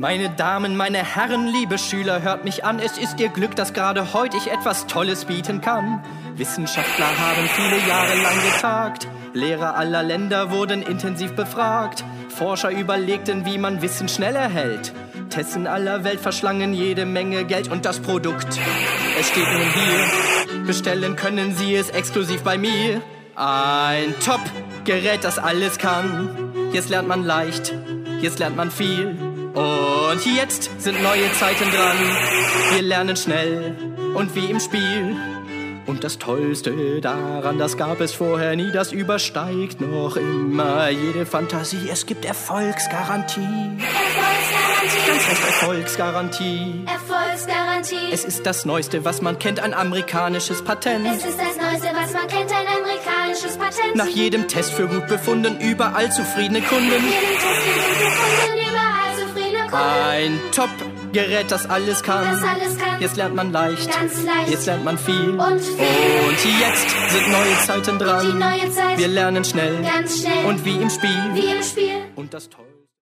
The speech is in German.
Meine Damen, meine Herren, liebe Schüler, hört mich an. Es ist ihr Glück, dass gerade heute ich etwas Tolles bieten kann. Wissenschaftler haben viele Jahre lang getagt. Lehrer aller Länder wurden intensiv befragt. Forscher überlegten, wie man Wissen schnell erhält. Tests in aller Welt verschlangen jede Menge Geld. Und das Produkt, es steht nun hier. Bestellen können Sie es exklusiv bei mir. Ein Top-Gerät, das alles kann. Jetzt lernt man leicht, jetzt lernt man viel. Und jetzt sind neue Zeiten dran. Wir lernen schnell und wie im Spiel. Und das Tollste daran, das gab es vorher nie, das übersteigt noch immer jede Fantasie. Es gibt Erfolgsgarantie. Erfolgsgarantie. Ganz recht, Erfolgsgarantie. Erfolgsgarantie. Es ist das Neueste, was man kennt, ein amerikanisches Patent. Es ist das Neueste, was man kennt, ein amerikanisches Patent. Nach jedem Test für gut befunden, überall zufriedene Kunden. Nach jedem Test für gut befunden, überall zufriedene Kunden. Ein Top-Gerät, das alles kann. Das alles kann. Jetzt lernt man leicht. Ganz leicht. Jetzt lernt man viel. Und viel. Und jetzt sind neue Zeiten dran. Die neue Zeit. Wir lernen schnell. Ganz schnell. Und wie im Spiel. Wie im Spiel. Und das Toll.